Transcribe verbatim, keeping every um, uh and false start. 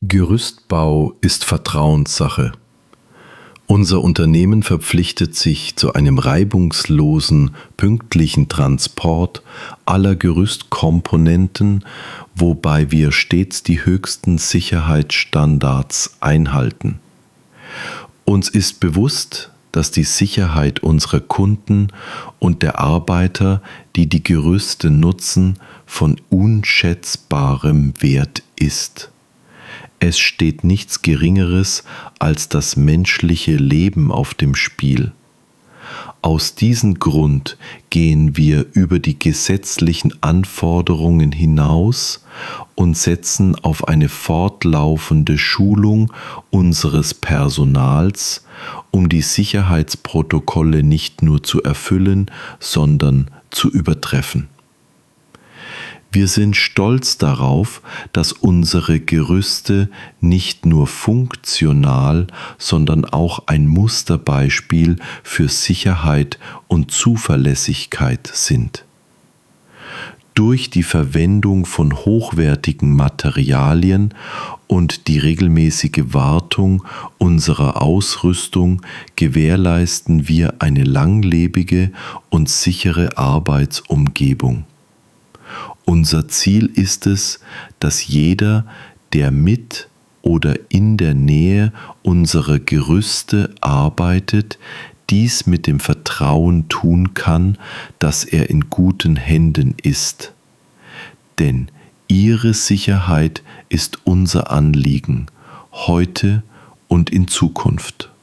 Gerüstbau ist Vertrauenssache. Unser Unternehmen verpflichtet sich zu einem reibungslosen, pünktlichen Transport aller Gerüstkomponenten, wobei wir stets die höchsten Sicherheitsstandards einhalten. Uns ist bewusst, dass die Sicherheit unserer Kunden und der Arbeiter, die die Gerüste nutzen, von unschätzbarem Wert ist. Es steht nichts Geringeres als das menschliche Leben auf dem Spiel. Aus diesem Grund gehen wir über die gesetzlichen Anforderungen hinaus und setzen auf eine fortlaufende Schulung unseres Personals, um die Sicherheitsprotokolle nicht nur zu erfüllen, sondern zu übertreffen. Wir sind stolz darauf, dass unsere Gerüste nicht nur funktional, sondern auch ein Musterbeispiel für Sicherheit und Zuverlässigkeit sind. Durch die Verwendung von hochwertigen Materialien und die regelmäßige Wartung unserer Ausrüstung gewährleisten wir eine langlebige und sichere Arbeitsumgebung. Unser Ziel ist es, dass jeder, der mit oder in der Nähe unserer Gerüste arbeitet, dies mit dem Vertrauen tun kann, dass er in guten Händen ist. Denn ihre Sicherheit ist unser Anliegen, heute und in Zukunft.